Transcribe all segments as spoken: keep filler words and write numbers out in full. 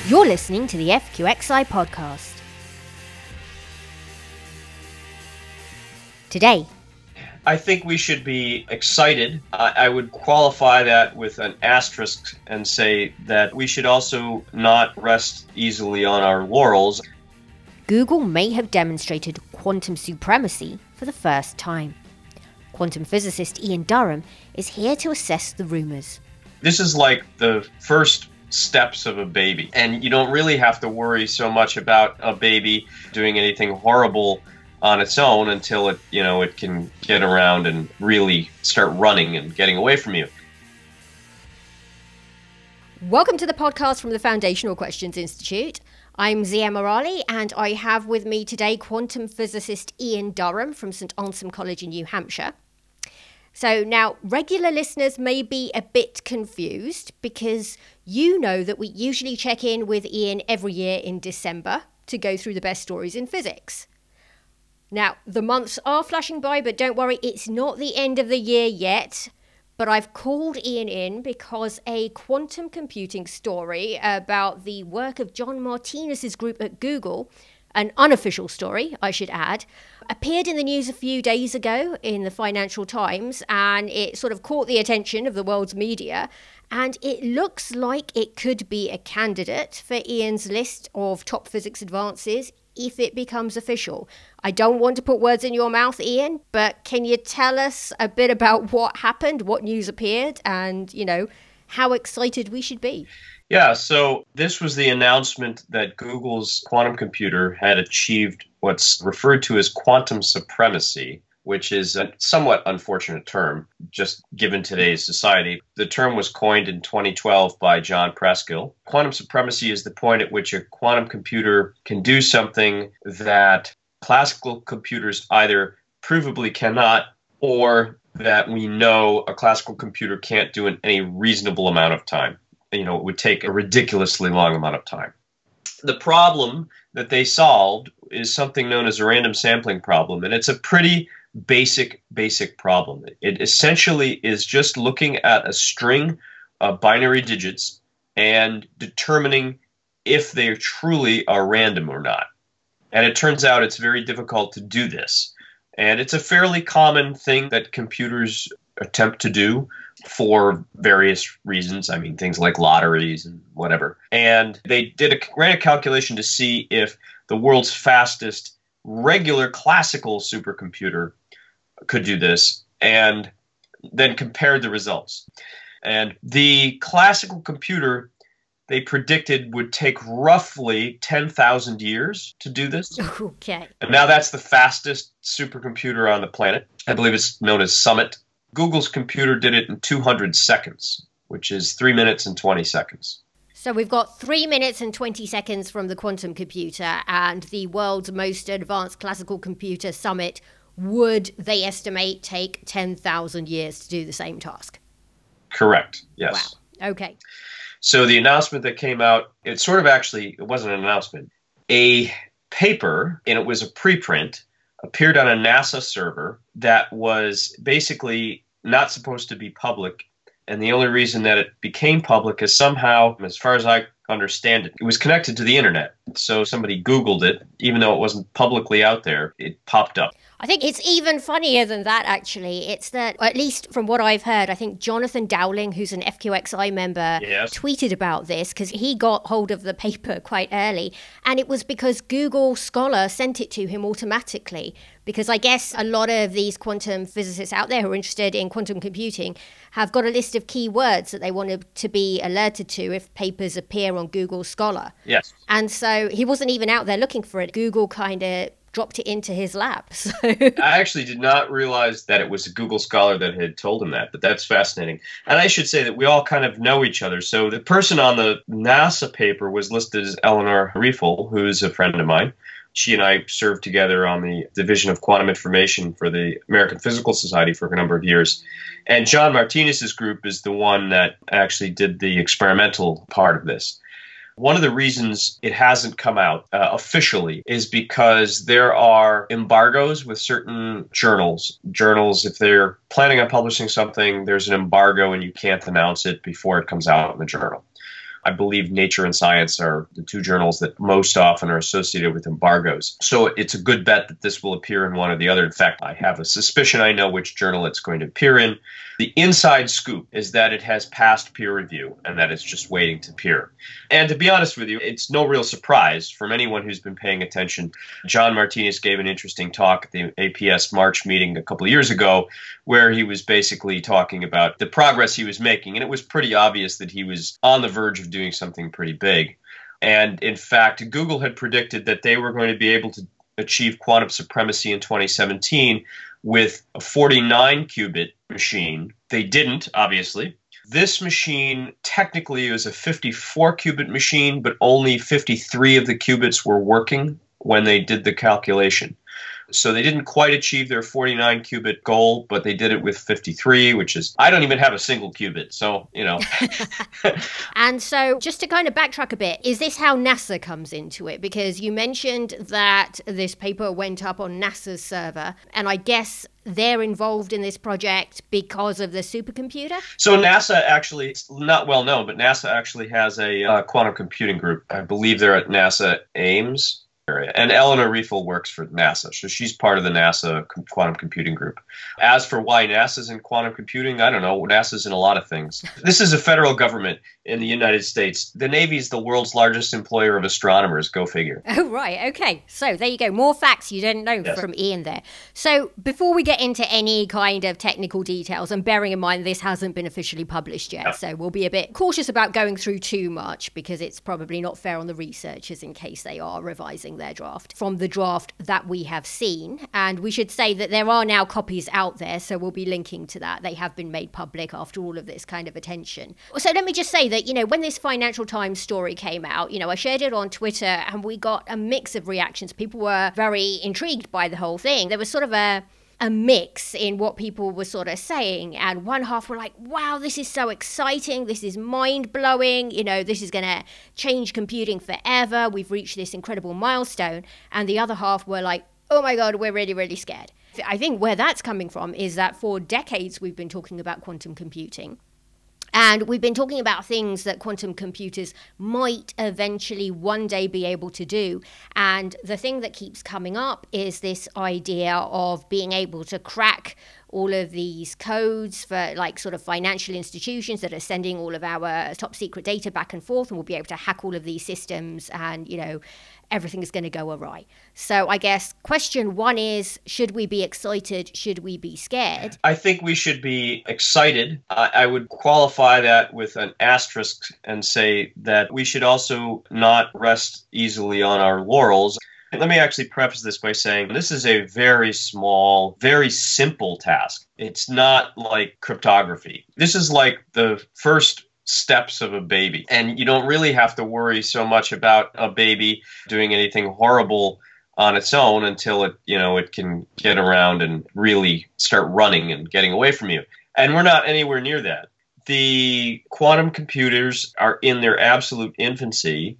You're listening to the F Q X I podcast. Today, I think we should be excited. I, I would qualify that with an asterisk and say that we should also not rest easily on our laurels. Google may have demonstrated quantum supremacy for the first time. Quantum physicist Ian Durham is here to assess the rumors. This is like the first steps of a baby, and you don't really have to worry so much about a baby doing anything horrible on its own until it, you know, it can get around and really start running and getting away from you. Welcome to the podcast from the Foundational Questions Institute. I'm Zia Morali, and I have with me today quantum physicist Ian Durham from St Anselm College in New Hampshire. So now, regular listeners may be a bit confused because you know that we usually check in with Ian every year in December to go through the best stories in physics. Now, the months are flashing by, but don't worry, it's not the end of the year yet. But I've called Ian in because a quantum computing story about the work of John Martinez's group at Google, an unofficial story, I should add, appeared in the news a few days ago in the Financial Times, and it sort of caught the attention of the world's media, and it looks like it could be a candidate for Ian's list of top physics advances if it becomes official. I don't want to put words in your mouth, Ian, but can you tell us a bit about what happened, what news appeared, and, you know, how excited we should be? Yeah, so this was the announcement that Google's quantum computer had achieved what's referred to as quantum supremacy, which is a somewhat unfortunate term, just given today's society. The term was coined in twenty twelve by John Preskill. Quantum supremacy is the point at which a quantum computer can do something that classical computers either provably cannot, or that we know a classical computer can't do in any reasonable amount of time. You know, it would take a ridiculously long amount of time. The problem that they solved is something known as a random sampling problem, and it's a pretty basic, basic problem. It essentially is just looking at a string of binary digits and determining if they truly are random or not. And it turns out it's very difficult to do this. And it's a fairly common thing that computers attempt to do for various reasons. I mean, things like lotteries and whatever. And they did a, ran a calculation to see if the world's fastest regular classical supercomputer could do this, and then compared the results. And the classical computer, they predicted, would take roughly ten thousand years to do this. Okay. And now that's the fastest supercomputer on the planet. I believe it's known as Summit. Google's computer did it in two hundred seconds, which is three minutes and twenty seconds. So we've got three minutes and twenty seconds from the quantum computer, and the world's most advanced classical computer, Summit, would, they estimate, take ten thousand years to do the same task. Correct, yes. Wow, okay. So the announcement that came out, it sort of actually, it wasn't an announcement. A paper, and it was a preprint, appeared on a NASA server that was basically not supposed to be public. And the only reason that it became public is somehow, as far as I understand it, it was connected to the internet. So somebody Googled it, even though it wasn't publicly out there, it popped up. I think it's even funnier than that, actually. It's that, at least from what I've heard, I think Jonathan Dowling, who's an F Q X I member, yes. tweeted about this because he got hold of the paper quite early. And it was because Google Scholar sent it to him automatically. Because I guess a lot of these quantum physicists out there who are interested in quantum computing have got a list of keywords that they wanted to be alerted to if papers appear on Google Scholar. Yes. And so he wasn't even out there looking for it. Google kind of dropped it into his lap. So. I actually did not realize that it was a Google Scholar that had told him that, but that's fascinating. And I should say that we all kind of know each other. So the person on the NASA paper was listed as Eleanor Riefel, who's a friend of mine. She and I served together on the Division of Quantum Information for the American Physical Society for a number of years. And John Martinez's group is the one that actually did the experimental part of this. One of the reasons it hasn't come out uh, officially is because there are embargoes with certain journals. Journals, if they're planning on publishing something, there's an embargo and you can't announce it before it comes out in the journal. I believe Nature and Science are the two journals that most often are associated with embargoes. So it's a good bet that this will appear in one or the other. In fact, I have a suspicion I know which journal it's going to appear in. The inside scoop is that it has passed peer review and that it's just waiting to appear. And to be honest with you, it's no real surprise from anyone who's been paying attention. John Martinez gave an interesting talk at the A P S March meeting a couple of years ago where he was basically talking about the progress he was making. And it was pretty obvious that he was on the verge of doing something pretty big. And in fact, Google had predicted that they were going to be able to achieve quantum supremacy in twenty seventeen with a forty-nine qubit machine. They didn't, obviously. This machine technically is a fifty-four qubit machine, but only fifty-three of the qubits were working when they did the calculation. So they didn't quite achieve their forty-nine qubit goal, but they did it with fifty-three, which is, I don't even have a single qubit. So, you know. And so just to kind of backtrack a bit, is this how NASA comes into it? Because you mentioned that this paper went up on NASA's server, and I guess they're involved in this project because of the supercomputer? So NASA actually, it's not well known, but NASA actually has a uh, quantum computing group. I believe they're at NASA Ames area. And Eleanor Riefel works for NASA, so she's part of the NASA quantum computing group. As for why NASA's in quantum computing, I don't know. NASA's in a lot of things. This is a federal government in the United States. The Navy is the world's largest employer of astronomers. Go figure. Oh, right. Okay. So there you go. More facts you didn't know yes. from Ian there. So before we get into any kind of technical details, and bearing in mind this hasn't been officially published yet, yep. so we'll be a bit cautious about going through too much because it's probably not fair on the researchers in case they are revising their draft from the draft that we have seen. And we should say that there are now copies out there, so we'll be linking to that. They have been made public after all of this kind of attention. So let me just say that, you know, when this Financial Times story came out, you know, I shared it on Twitter and we got a mix of reactions. People were very intrigued by the whole thing. There was sort of a a mix in what people were sort of saying, and one half were like, wow, this is so exciting, this is mind-blowing, you know, this is going to change computing forever, we've reached this incredible milestone, and the other half were like, oh my god, we're really, really scared. I think where that's coming from is that for decades we've been talking about quantum computing. And we've been talking about things that quantum computers might eventually one day be able to do. And the thing that keeps coming up is this idea of being able to crack all of these codes for like sort of financial institutions that are sending all of our top secret data back and forth, and we'll be able to hack all of these systems and, you know, everything is going to go awry. So I guess question one is, should we be excited? Should we be scared? I think we should be excited. I, I would qualify that with an asterisk and say that we should also not rest easily on our laurels. Let me actually preface this by saying this is a very small, very simple task. It's not like cryptography. This is like the first steps of a baby. And you don't really have to worry so much about a baby doing anything horrible on its own until it, you know, it can get around and really start running and getting away from you. And we're not anywhere near that. The quantum computers are in their absolute infancy,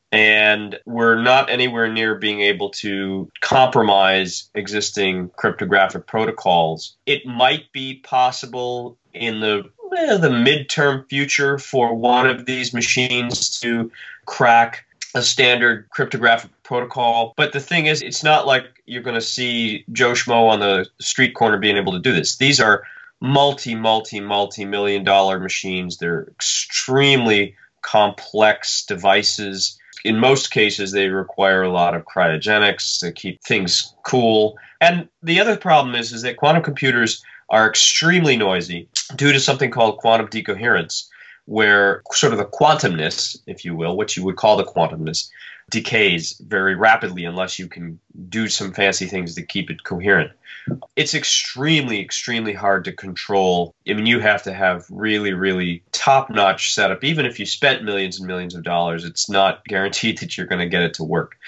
and we're not anywhere near being able to compromise existing cryptographic protocols. It might be possible in the eh, the midterm future for one of these machines to crack a standard cryptographic protocol. But the thing is, it's not like you're going to see Joe Schmo on the street corner being able to do this. These are multi, multi, multi-million dollar machines. They're extremely complex devices. In most cases, they require a lot of cryogenics to keep things cool. And the other problem is, is that quantum computers are extremely noisy due to something called quantum decoherence, where sort of the quantumness, if you will, what you would call the quantumness, decays very rapidly unless you can do some fancy things to keep it coherent. It's extremely, extremely hard to control. I mean, you have to have really, really top-notch setup. Even if you spent millions and millions of dollars, it's not guaranteed that you're going to get it to work.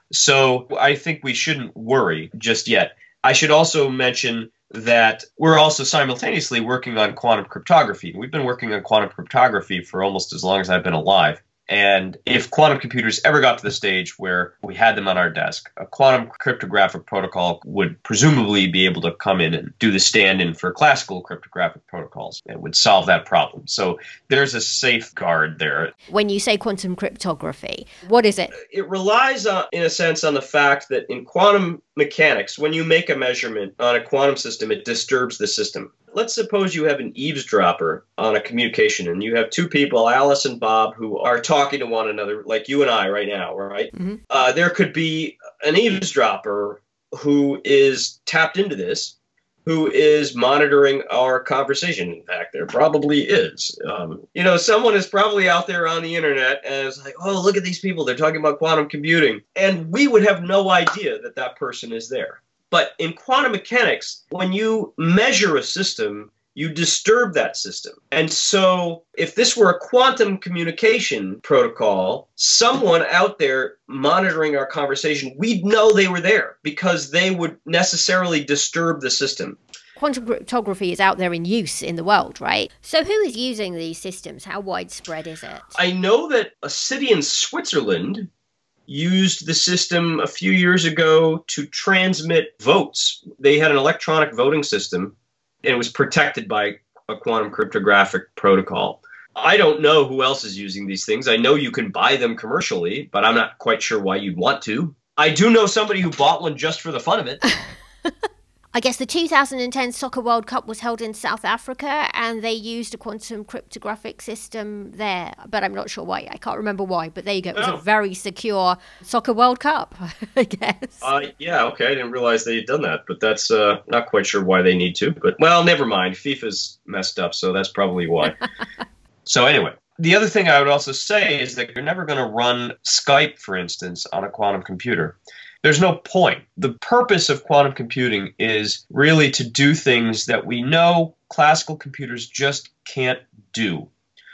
So I think we shouldn't worry just yet. I should also mention that we're also simultaneously working on quantum cryptography. We've been working on quantum cryptography for almost as long as I've been alive. And if quantum computers ever got to the stage where we had them on our desk, a quantum cryptographic protocol would presumably be able to come in and do the stand-in for classical cryptographic protocols and would solve that problem. So there's a safeguard there. When you say quantum cryptography, what is it? It relies, on, in a sense, on the fact that in quantum mechanics, when you make a measurement on a quantum system, it disturbs the system. Let's suppose you have an eavesdropper on a communication and you have two people, Alice and Bob, who are talking to one another, like you and I right now, right? Mm-hmm. Uh, there could be an eavesdropper who is tapped into this, who is monitoring our conversation. In fact, there probably is. Um, you know, someone is probably out there on the internet and is like, oh, look at these people. They're talking about quantum computing. And we would have no idea that that person is there. But in quantum mechanics, when you measure a system, you disturb that system. And so if this were a quantum communication protocol, someone out there monitoring our conversation, we'd know they were there because they would necessarily disturb the system. Quantum cryptography is out there in use in the world, right? So who is using these systems? How widespread is it? I know that a city in Switzerland used the system a few years ago to transmit votes. They had an electronic voting system, and it was protected by a quantum cryptographic protocol. I don't know who else is using these things. I know you can buy them commercially, but I'm not quite sure why you'd want to. I do know somebody who bought one just for the fun of it. I guess the two thousand ten Soccer World Cup was held in South Africa and they used a quantum cryptographic system there. But I'm not sure why. I can't remember why. But there you go. It was oh. a very secure Soccer World Cup, I guess. Uh, yeah, okay. I didn't realize they had done that. But that's uh, not quite sure why they need to. But, well, never mind. FIFA's messed up, so that's probably why. So anyway. The other thing I would also say is that you're never going to run Skype, for instance, on a quantum computer. There's no point. The purpose of quantum computing is really to do things that we know classical computers just can't do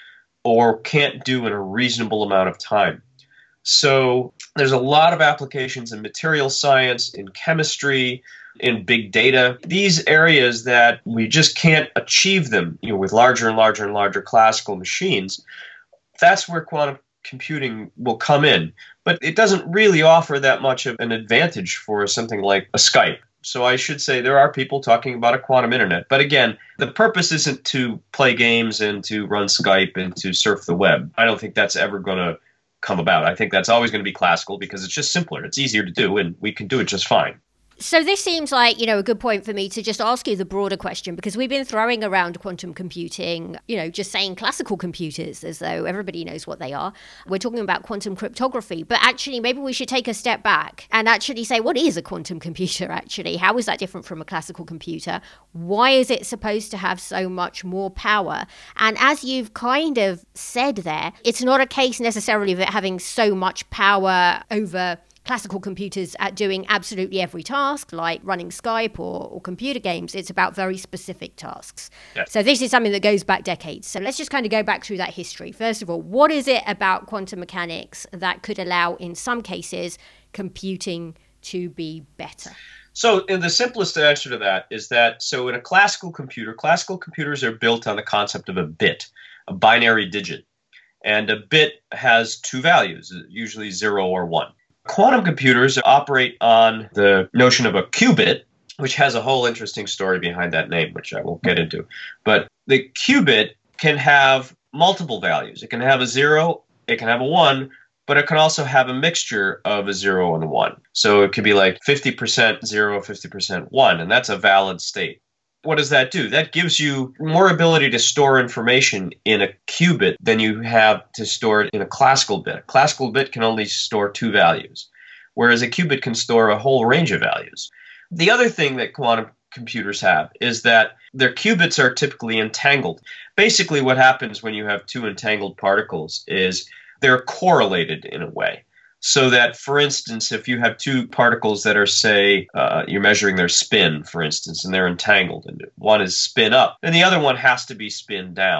or can't do in a reasonable amount of time. So there's a lot of applications in material science, in chemistry, in big data, these areas that we just can't achieve them, you know, with larger and larger and larger classical machines. That's where quantum computing will come in. But it doesn't really offer that much of an advantage for something like a Skype. So I should say there are people talking about a quantum internet. But again, the purpose isn't to play games and to run Skype and to surf the web. I don't think that's ever going to come about. I think that's always going to be classical because it's just simpler. It's easier to do, and we can do it just fine. So this seems like, you know, a good point for me to just ask you the broader question, because we've been throwing around quantum computing, you know, just saying classical computers as though everybody knows what they are. We're talking about quantum cryptography, but actually maybe we should take a step back and actually say, what is a quantum computer actually? How is that different from a classical computer? Why is it supposed to have so much more power? And as you've kind of said there, it's not a case necessarily of it having so much power over classical computers at doing absolutely every task, like running Skype or, or computer games. It's about very specific tasks. Yes. So this is something that goes back decades. So let's just kind of go back through that history. First of all, what is it about quantum mechanics that could allow, in some cases, computing to be better? So in the simplest answer to that is that, so in a classical computer, classical computers are built on the concept of a bit, a binary digit. And a bit has two values, usually zero or one. Quantum computers operate on the notion of a qubit, which has a whole interesting story behind that name, which I won't get into. But the qubit can have multiple values. It can have a zero, it can have a one, but it can also have a mixture of a zero and a one. So it could be like fifty percent zero, fifty percent one, and that's a valid state. What does that do? That gives you more ability to store information in a qubit than you have to store it in a classical bit. A classical bit can only store two values, whereas a qubit can store a whole range of values. The other thing that quantum computers have is that their qubits are typically entangled. Basically, what happens when you have two entangled particles is they're correlated in a way. So that, for instance, if you have two particles that are, say, uh, you're measuring their spin, for instance, and they're entangled, and one is spin up, and the other one has to be spin down.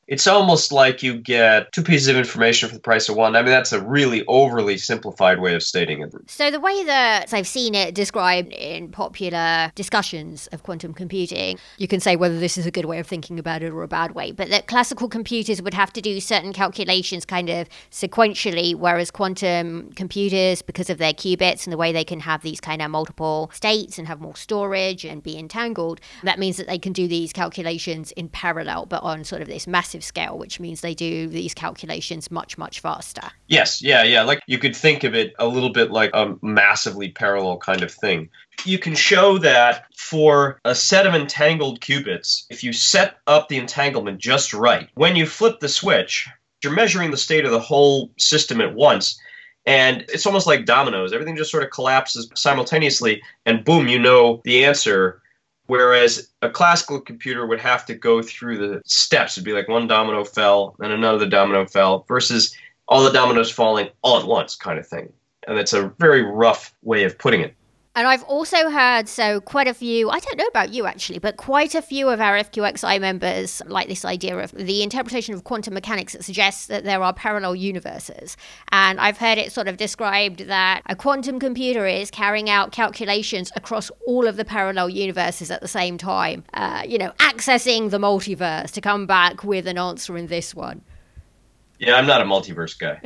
It's almost like you get two pieces of information for the price of one. I mean, that's a really overly simplified way of stating it. So the way that I've seen it described in popular discussions of quantum computing, you can say whether this is a good way of thinking about it or a bad way, but that classical computers would have to do certain calculations kind of sequentially, whereas quantum computers, because of their qubits and the way they can have these kind of multiple states and have more storage and be entangled, that means that they can do these calculations in parallel, but on sort of this massive scale, which means they do these calculations much, much faster. Yes, yeah, yeah. Like you could think of it a little bit like a massively parallel kind of thing. You can show that for a set of entangled qubits, if you set up the entanglement just right, when you flip the switch, you're measuring the state of the whole system at once. And it's almost like dominoes. Everything just sort of collapses simultaneously, and boom, you know the answer. Whereas a classical computer would have to go through the steps. It'd be like one domino fell, then another domino fell, versus all the dominoes falling all at once kind of thing. And it's a very rough way of putting it. And I've also heard, so quite a few, I don't know about you actually, but quite a few of our F Q X I members like this idea of the interpretation of quantum mechanics that suggests that there are parallel universes. And I've heard it sort of described that a quantum computer is carrying out calculations across all of the parallel universes at the same time, uh, you know, accessing the multiverse to come back with an answer in this one. Yeah, I'm not a multiverse guy.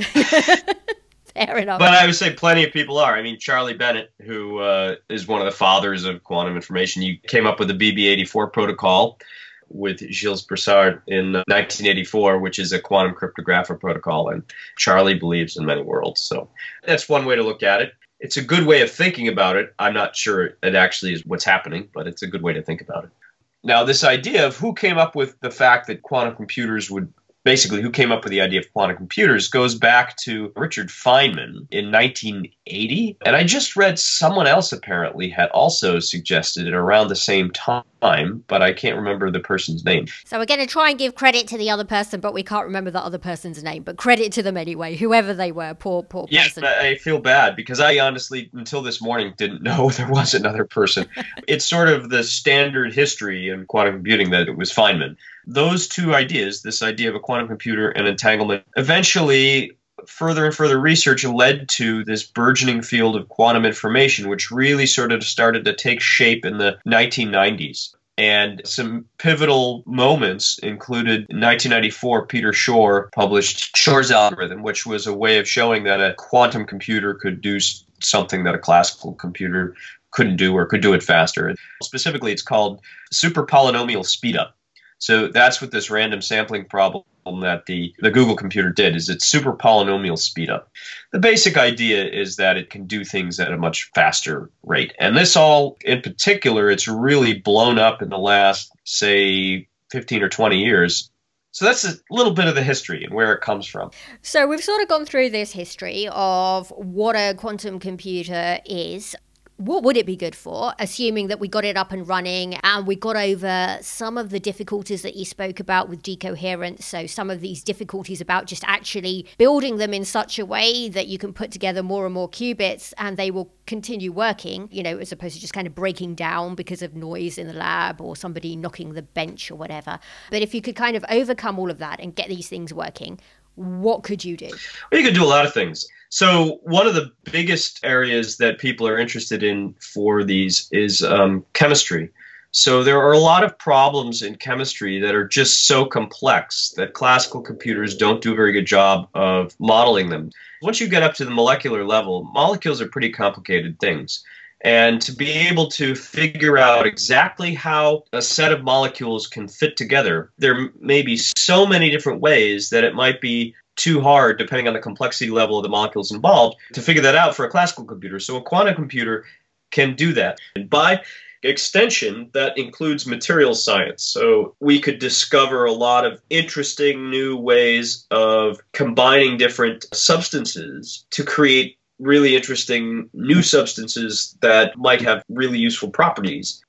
Fair enough. But I would say plenty of people are. I mean, Charlie Bennett, who uh, is one of the fathers of quantum information, he came up with the B B eighty-four protocol with Gilles Broussard in nineteen eighty-four, which is a quantum cryptographic protocol. And Charlie believes in many worlds. So that's one way to look at it. It's a good way of thinking about it. I'm not sure it actually is what's happening, but it's a good way to think about it. Now, this idea of who came up with the fact that quantum computers would Basically, who came up with the idea of quantum computers goes back to Richard Feynman in nineteen eighty. And I just read someone else apparently had also suggested it around the same time, but I can't remember the person's name. So we're going to try and give credit to the other person, but we can't remember the other person's name. But credit to them anyway, whoever they were, poor, poor person. Yes, I feel bad because I honestly, until this morning, didn't know there was another person. It's sort of the standard history in quantum computing that it was Feynman. Those two ideas, this idea of a quantum computer and entanglement, eventually further and further research led to this burgeoning field of quantum information, which really sort of started to take shape in the nineteen nineties. And some pivotal moments included in nineteen ninety-four, Peter Shor published Shor's algorithm, which was a way of showing that a quantum computer could do something that a classical computer couldn't do or could do it faster. Specifically, it's called super polynomial speedup. So that's what this random sampling problem that the, the Google computer did, is it's super polynomial speedup. The basic idea is that it can do things at a much faster rate. And this all, in particular, it's really blown up in the last, say, fifteen or twenty years. So that's a little bit of the history and where it comes from. So we've sort of gone through this history of what a quantum computer is. What would it be good for, assuming that we got it up and running and we got over some of the difficulties that you spoke about with decoherence? So some of these difficulties about just actually building them in such a way that you can put together more and more qubits and they will continue working, you know, as opposed to just kind of breaking down because of noise in the lab or somebody knocking the bench or whatever. But if you could kind of overcome all of that and get these things working, what could you do? Well, you could do a lot of things. So one of the biggest areas that people are interested in for these is um, chemistry. So there are a lot of problems in chemistry that are just so complex that classical computers don't do a very good job of modeling them. Once you get up to the molecular level, molecules are pretty complicated things. And to be able to figure out exactly how a set of molecules can fit together, there may be so many different ways that it might be too hard, depending on the complexity level of the molecules involved, to figure that out for a classical computer. So a quantum computer can do that. And by extension, that includes material science. So we could discover a lot of interesting new ways of combining different substances to create really interesting new substances that might have really useful properties.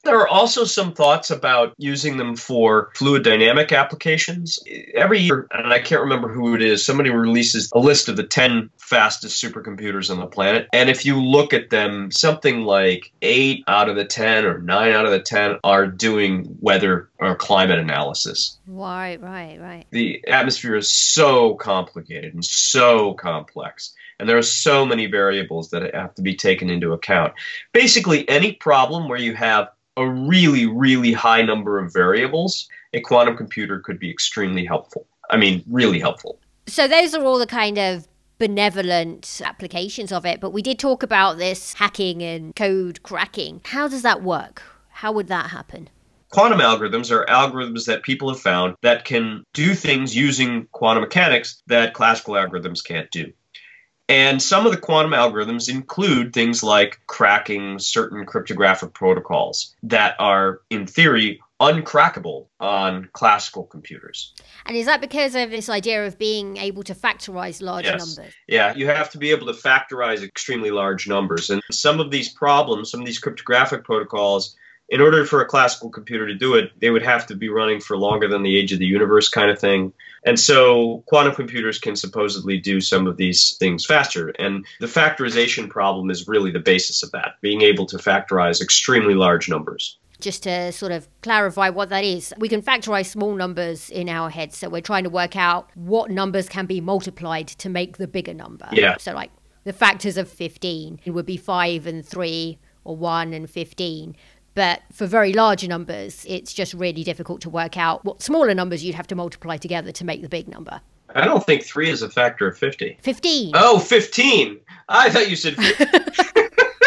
There are also some thoughts about using them for fluid dynamic applications. Every year, and I can't remember who it is, somebody releases a list of the ten fastest supercomputers on the planet. And if you look at them, something like eight out of the ten or nine out of the ten are doing weather or climate analysis. Right, right, right. The atmosphere is so complicated and so complex. And there are so many variables that have to be taken into account. Basically, any problem where you have a really, really high number of variables, a quantum computer could be extremely helpful. I mean, really helpful. So those are all the kind of benevolent applications of it. But we did talk about this hacking and code cracking. How does that work? How would that happen? Quantum algorithms are algorithms that people have found that can do things using quantum mechanics that classical algorithms can't do. And some of the quantum algorithms include things like cracking certain cryptographic protocols that are, in theory, uncrackable on classical computers. And is that because of this idea of being able to factorize large yes. numbers? Yeah, you have to be able to factorize extremely large numbers. And some of these problems, some of these cryptographic protocols, in order for a classical computer to do it, they would have to be running for longer than the age of the universe kind of thing. And so quantum computers can supposedly do some of these things faster. And the factorization problem is really the basis of that, being able to factorize extremely large numbers. Just to sort of clarify what that is, we can factorize small numbers in our heads. So we're trying to work out what numbers can be multiplied to make the bigger number. Yeah. So like the factors of fifteen would be five and three or one and fifteen. But for very large numbers, it's just really difficult to work out what smaller numbers you'd have to multiply together to make the big number. I don't think three is a factor of fifty. fifteen. Oh, fifteen. I thought you said fifty.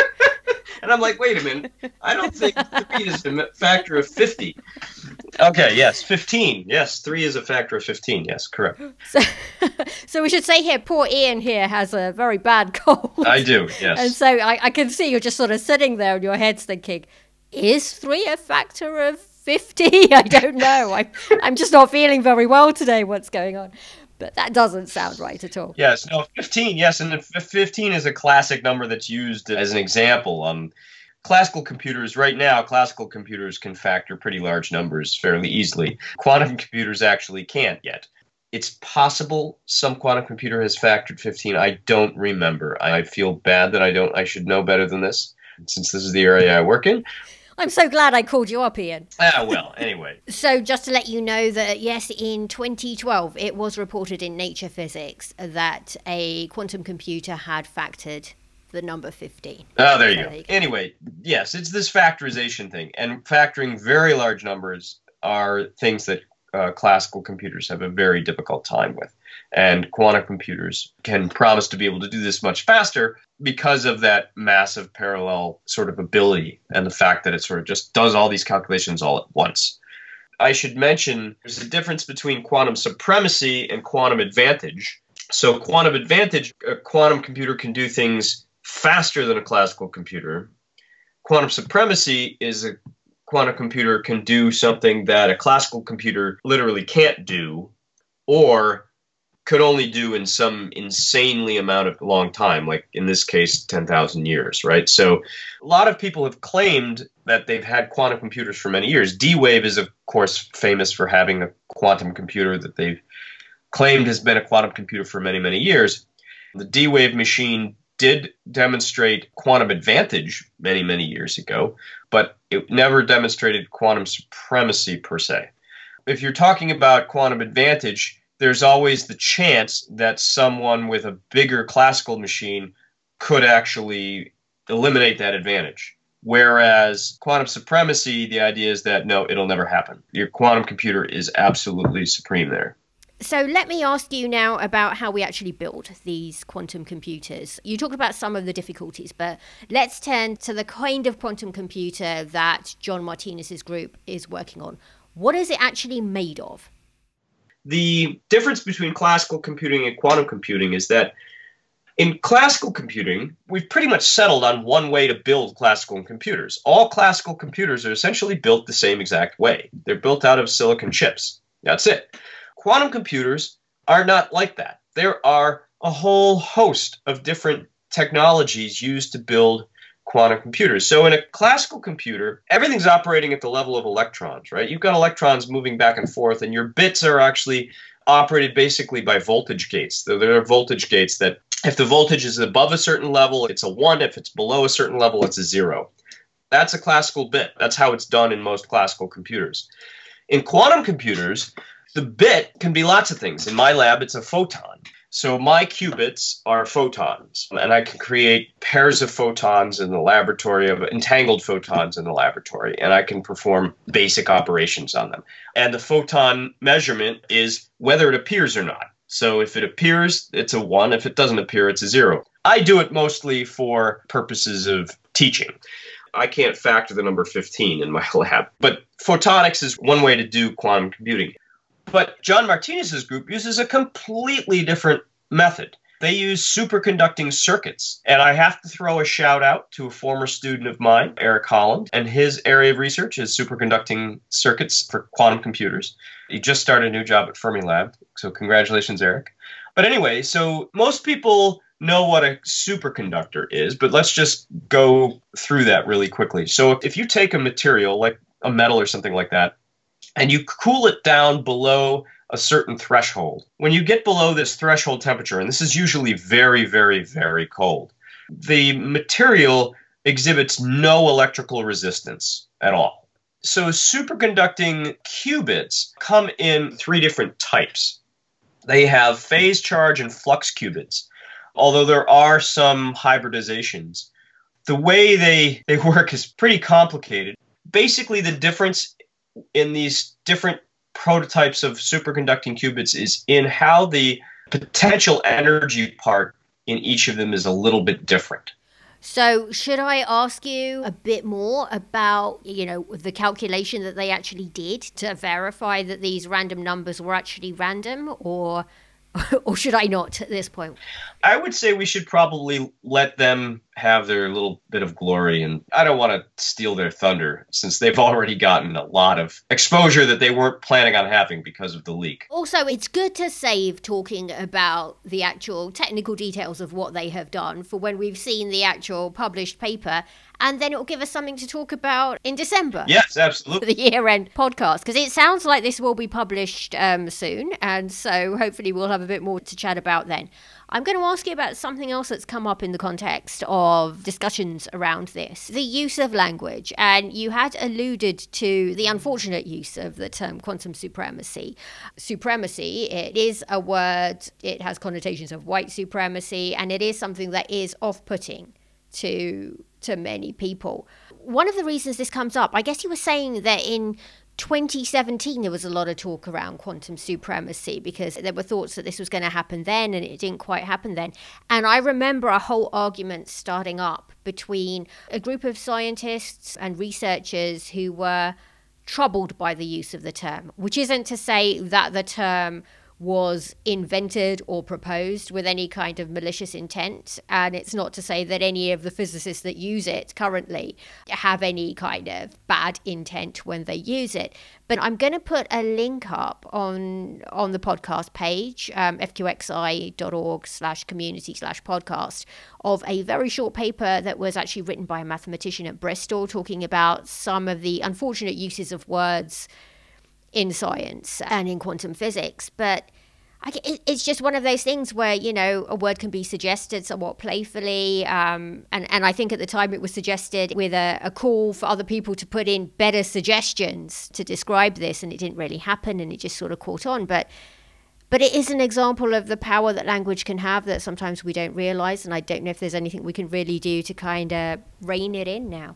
And I'm like, wait a minute. I don't think three is a factor of fifty. Okay, yes, fifteen. Yes, three is a factor of fifteen. Yes, correct. So, so we should say here, poor Ian here has a very bad cold. I do, yes. And so I, I can see you're just sort of sitting there in your head's thinking, is three a factor of fifty? I don't know. I'm, I'm just not feeling very well today. What's going on? But that doesn't sound right at all. Yes, no, fifteen, yes, and fifteen is a classic number that's used as an example. Um, classical computers, right now, classical computers can factor pretty large numbers fairly easily. Quantum computers actually can't yet. It's possible some quantum computer has factored fifteen. I don't remember. I feel bad that I don't. I should know better than this, since this is the area I work in. I'm so glad I called you up, Ian. Ah, well, anyway. So just to let you know that, yes, in twenty twelve, it was reported in Nature Physics that a quantum computer had factored the number fifteen. Oh, there you, so go. there you go. Anyway, yes, it's this factorization thing. And factoring very large numbers are things that uh, classical computers have a very difficult time with. And quantum computers can promise to be able to do this much faster because of that massive parallel sort of ability and the fact that it sort of just does all these calculations all at once. I should mention there's a difference between quantum supremacy and quantum advantage. So quantum advantage, a quantum computer can do things faster than a classical computer. Quantum supremacy is a quantum computer can do something that a classical computer literally can't do, or could only do in some insanely amount of long time, like in this case, ten thousand years, right? So a lot of people have claimed that they've had quantum computers for many years. D-Wave is, of course, famous for having a quantum computer that they've claimed has been a quantum computer for many, many years. The D-Wave machine did demonstrate quantum advantage many, many years ago, but it never demonstrated quantum supremacy per se. If you're talking about quantum advantage, there's always the chance that someone with a bigger classical machine could actually eliminate that advantage. Whereas quantum supremacy, the idea is that, no, it'll never happen. Your quantum computer is absolutely supreme there. So let me ask you now about how we actually build these quantum computers. You talked about some of the difficulties, but let's turn to the kind of quantum computer that John Martinez's group is working on. What is it actually made of? The difference between classical computing and quantum computing is that in classical computing, we've pretty much settled on one way to build classical computers. All classical computers are essentially built the same exact way. They're built out of silicon chips. That's it. Quantum computers are not like that. There are a whole host of different technologies used to build quantum computers. So in a classical computer, everything's operating at the level of electrons, right? You've got electrons moving back and forth, and your bits are actually operated basically by voltage gates. There are voltage gates that if the voltage is above a certain level, it's a one. If it's below a certain level, it's a zero. That's a classical bit. That's how it's done in most classical computers. In quantum computers, the bit can be lots of things. In my lab, it's a photon. So my qubits are photons, and I can create pairs of photons in the laboratory, of entangled photons in the laboratory, and I can perform basic operations on them. And the photon measurement is whether it appears or not. So if it appears, it's a one. If it doesn't appear, it's a zero. I do it mostly for purposes of teaching. I can't factor the number fifteen in my lab, but photonics is one way to do quantum computing. But John Martinez's group uses a completely different method. They use superconducting circuits. And I have to throw a shout out to a former student of mine, Eric Holland, and his area of research is superconducting circuits for quantum computers. He just started a new job at Fermilab, so congratulations, Eric. But anyway, so most people know what a superconductor is, but let's just go through that really quickly. So if you take a material like a metal or something like that, and you cool it down below a certain threshold. When you get below this threshold temperature, and this is usually very, very, very cold, the material exhibits no electrical resistance at all. So superconducting qubits come in three different types. They have phase charge and flux qubits, although there are some hybridizations. The way they, they work is pretty complicated. Basically, the difference in these different prototypes of superconducting qubits is in how the potential energy part in each of them is a little bit different. So should I ask you a bit more about, you know, the calculation that they actually did to verify that these random numbers were actually random, or or should I not at this point? I would say we should probably let them have their little bit of glory, and I don't want to steal their thunder since they've already gotten a lot of exposure that they weren't planning on having because of the leak. Also, it's good to save talking about the actual technical details of what they have done for when we've seen the actual published paper, and then it will give us something to talk about in December. Yes, absolutely. The year-end podcast, because it sounds like this will be published um, soon, and so hopefully we'll have a bit more to chat about then. I'm going to ask you about something else that's come up in the context of discussions around this, the use of language. And you had alluded to the unfortunate use of the term quantum supremacy. Supremacy, it is a word, it has connotations of white supremacy, and it is something that is off-putting to to many people. One of the reasons this comes up, I guess you were saying that in twenty seventeen, there was a lot of talk around quantum supremacy because there were thoughts that this was going to happen then and it didn't quite happen then. And I remember a whole argument starting up between a group of scientists and researchers who were troubled by the use of the term, which isn't to say that the term was invented or proposed with any kind of malicious intent. And it's not to say that any of the physicists that use it currently have any kind of bad intent when they use it. But I'm going to put a link up on on the podcast page, um, fqxi.org slash community slash podcast, of a very short paper that was actually written by a mathematician at Bristol talking about some of the unfortunate uses of words in science and in quantum physics. But I, it, it's just one of those things where, you know, a word can be suggested somewhat playfully. Um, and, and I think at the time it was suggested with a, a call for other people to put in better suggestions to describe this. And it didn't really happen and it just sort of caught on. But but it is an example of the power that language can have that sometimes we don't realize. And I don't know if there's anything we can really do to kind of rein it in now.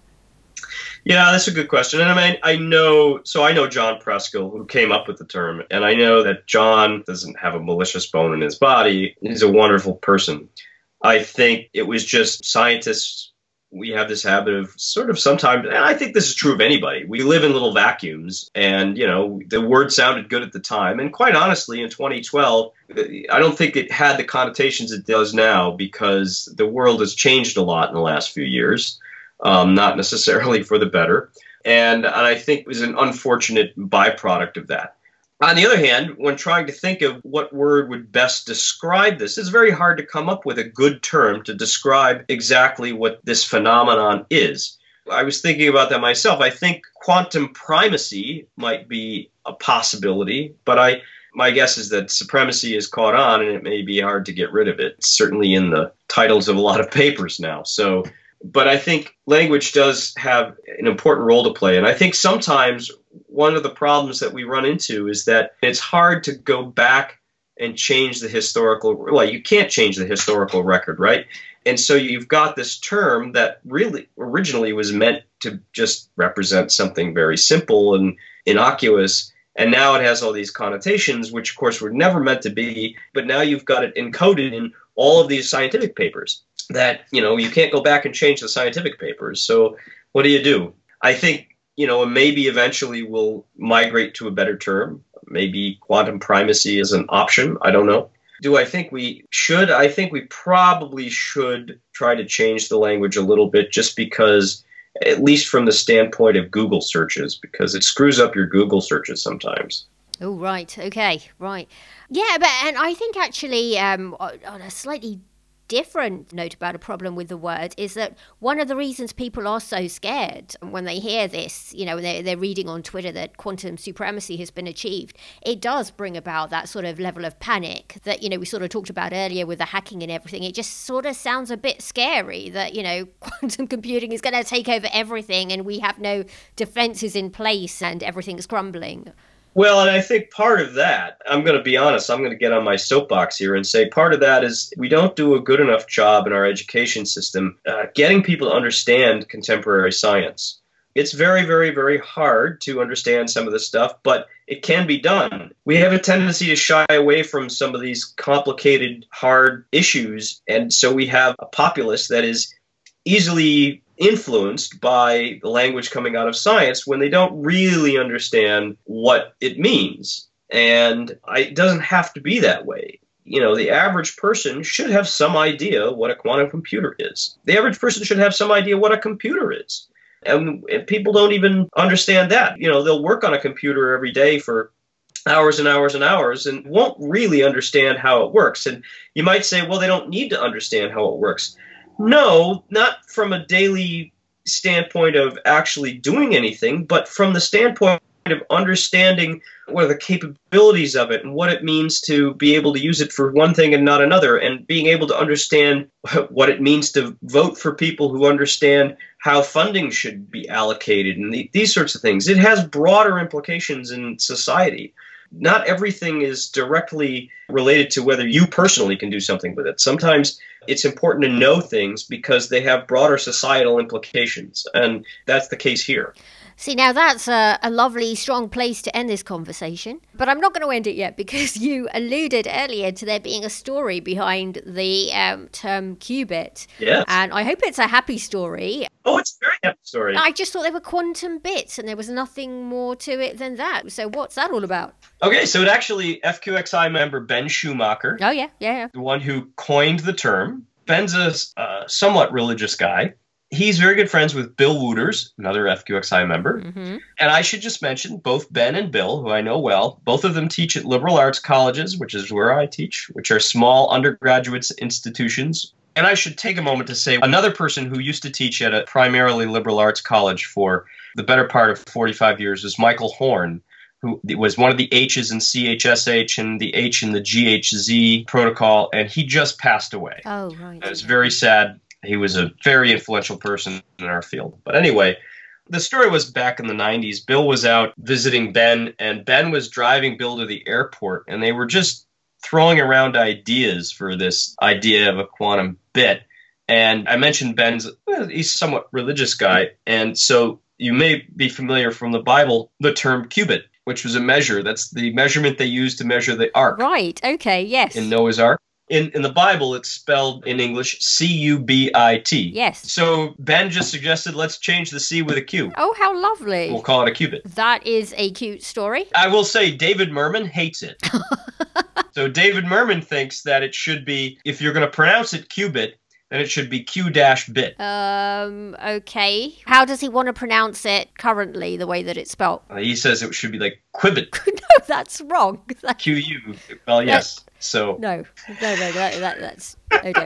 Yeah, that's a good question. And I mean, I know, so I know John Preskill, who came up with the term, and I know that John doesn't have a malicious bone in his body. He's a wonderful person. I think it was just scientists, we have this habit of sort of sometimes, and I think this is true of anybody, we live in little vacuums, and, you know, the word sounded good at the time. And quite honestly, in twenty twelve, I don't think it had the connotations it does now because the world has changed a lot in the last few years. Um, not necessarily for the better. And, and I think it was an unfortunate byproduct of that. On the other hand, when trying to think of what word would best describe this, it's very hard to come up with a good term to describe exactly what this phenomenon is. I was thinking about that myself. I think quantum primacy might be a possibility, but I my guess is that supremacy is caught on and it may be hard to get rid of it. It's certainly in the titles of a lot of papers now. So, but I think language does have an important role to play. And I think sometimes one of the problems that we run into is that it's hard to go back and change the historical, well, you can't change the historical record, right? And so you've got this term that really originally was meant to just represent something very simple and innocuous. And now it has all these connotations, which of course were never meant to be. But now you've got it encoded in all of these scientific papers that, you know, you can't go back and change the scientific papers. So what do you do? I think, you know, maybe eventually we'll migrate to a better term. Maybe quantum primacy is an option. I don't know. Do I think we should? I think we probably should try to change the language a little bit, just because, at least from the standpoint of Google searches, because it screws up your Google searches sometimes. Oh, right. Okay. Right. Yeah. But, and I think actually um, on a slightly different note about a problem with the word is that one of the reasons people are so scared when they hear this, you know, they're, they're reading on Twitter that quantum supremacy has been achieved, it does bring about that sort of level of panic that, you know, we sort of talked about earlier with the hacking and everything. It just sort of sounds a bit scary that, you know, quantum computing is going to take over everything and we have no defenses in place and everything's crumbling. Well, and I think part of that, I'm going to be honest, I'm going to get on my soapbox here and say part of that is we don't do a good enough job in our education system uh, getting people to understand contemporary science. It's very, very, very hard to understand some of this stuff, but it can be done. We have a tendency to shy away from some of these complicated, hard issues, and so we have a populace that is easily influenced by the language coming out of science when they don't really understand what it means. And I, it doesn't have to be that way. You know, the average person should have some idea what a quantum computer is. The average person should have some idea what a computer is. And, and people don't even understand that. You know, they'll work on a computer every day for hours and hours and hours and won't really understand how it works. And you might say, well, they don't need to understand how it works. No, not from a daily standpoint of actually doing anything, but from the standpoint of understanding what are the capabilities of it and what it means to be able to use it for one thing and not another, and being able to understand what it means to vote for people who understand how funding should be allocated and the, these sorts of things. It has broader implications in society. Not everything is directly related to whether you personally can do something with it. Sometimes it's important to know things because they have broader societal implications, and that's the case here. See, now that's a, a lovely, strong place to end this conversation. But I'm not going to end it yet because you alluded earlier to there being a story behind the um, term qubit. Yes. And I hope it's a happy story. Oh, it's a very happy story. I just thought they were quantum bits and there was nothing more to it than that. So what's that all about? Okay, so it actually, F Q X I member Ben Schumacher, oh, yeah, yeah, yeah. the one who coined the term. Ben's a uh, somewhat religious guy. He's very good friends with Bill Wooters, another F Q X I member. Mm-hmm. And I should just mention both Ben and Bill, who I know well, both of them teach at liberal arts colleges, which is where I teach, which are small undergraduate institutions. And I should take a moment to say another person who used to teach at a primarily liberal arts college for the better part of forty-five years was Michael Horn, who was one of the H's in C H S H and the H in the G H Z protocol, and he just passed away. Oh, right. It was very sad. He was a very influential person in our field. But anyway, the story was back in the nineties. Bill was out visiting Ben, and Ben was driving Bill to the airport, and they were just throwing around ideas for this idea of a quantum bit. And I mentioned Ben's, well, he's a somewhat religious guy, and so you may be familiar from the Bible, the term qubit, which was a measure. That's the measurement they used to measure the ark. Right, okay, yes. In Noah's Ark. In, in the Bible, it's spelled in English C U B I T. Yes. So Ben just suggested let's change the C with a Q. Oh, how lovely. We'll call it a qubit. That is a cute story. I will say David Merman hates it. So David Merman thinks that it should be, if you're going to pronounce it qubit, then it should be Q dash bit. Um, okay. How does he want to pronounce it currently, the way that it's spelled? Uh, he says it should be like qubit. No, that's wrong. That's... Q U. Well, yes. So no, no, no, that, that, that's okay.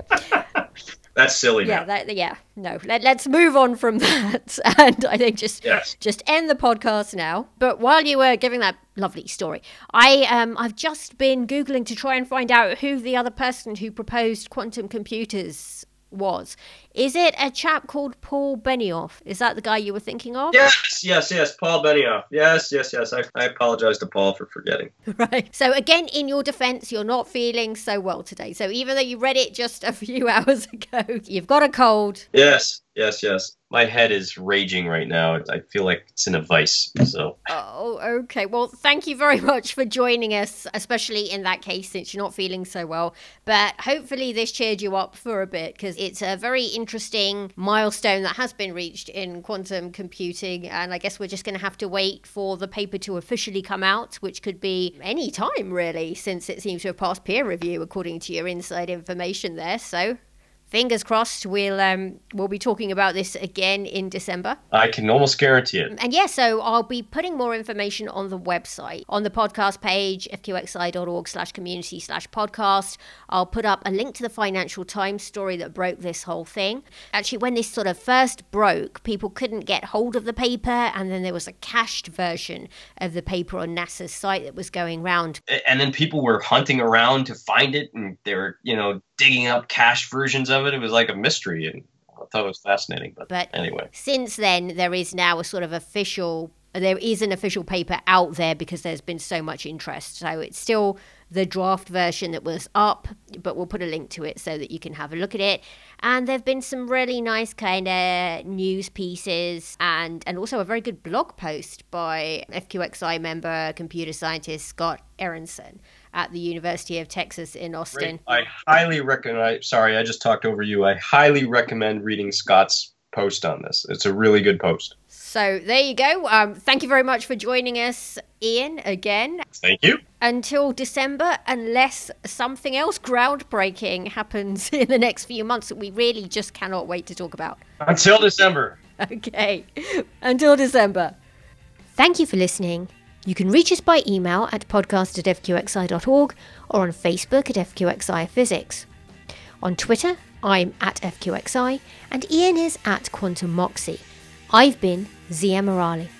That's silly. Yeah, now. that, yeah, no. Let, let's move on from that, and I think just yes. just end the podcast now. But while you were giving that lovely story, I um I've just been Googling to try and find out who the other person who proposed quantum computers was. Is it a chap called Paul Benioff? Is that the guy you were thinking of? Yes, yes, yes, Paul Benioff. Yes, yes, yes. I, I apologize to Paul for forgetting. Right. So again, in your defense, you're not feeling so well today. So even though you read it just a few hours ago, you've got a cold. Yes, yes, yes. My head is raging right now. I feel like it's in a vice. So. Oh, okay. Well, thank you very much for joining us, especially in that case, since you're not feeling so well. But hopefully this cheered you up for a bit, because it's a very interesting milestone that has been reached in quantum computing. And I guess we're just going to have to wait for the paper to officially come out, which could be any time, really, since it seems to have passed peer review, according to your inside information there. So fingers crossed, we'll um, we'll be talking about this again in December. I can almost guarantee it. And yeah, so I'll be putting more information on the website, on the podcast page, f q x i dot org slash community slash podcast. I'll put up a link to the Financial Times story that broke this whole thing. Actually, when this sort of first broke, people couldn't get hold of the paper, and then there was a cached version of the paper on NASA's site that was going round. And then people were hunting around to find it, and they were, you know, digging up cached versions of it. It was like a mystery, and I thought it was fascinating. But, but anyway, since then, there is now a sort of official, there is an official paper out there because there's been so much interest. So it's still the draft version that was up, but we'll put a link to it so that you can have a look at it. And there've been some really nice kind of news pieces, and, and also a very good blog post by F Q X I member, computer scientist Scott Aronson at the University of Texas in Austin. Great. I highly recommend, sorry, I just talked over you. I highly recommend reading Scott's post on this. It's a really good post. So there you go. Um, thank you very much for joining us, Ian, again. Thank you. Until December, unless something else groundbreaking happens in the next few months that we really just cannot wait to talk about. Until December. Okay. Until December. Thank you for listening. You can reach us by email at podcast at f q x i dot org or on Facebook at F Q X I Physics. On Twitter, I'm at F Q X I and Ian is at Quantum Moxie. I've been Zia Morali.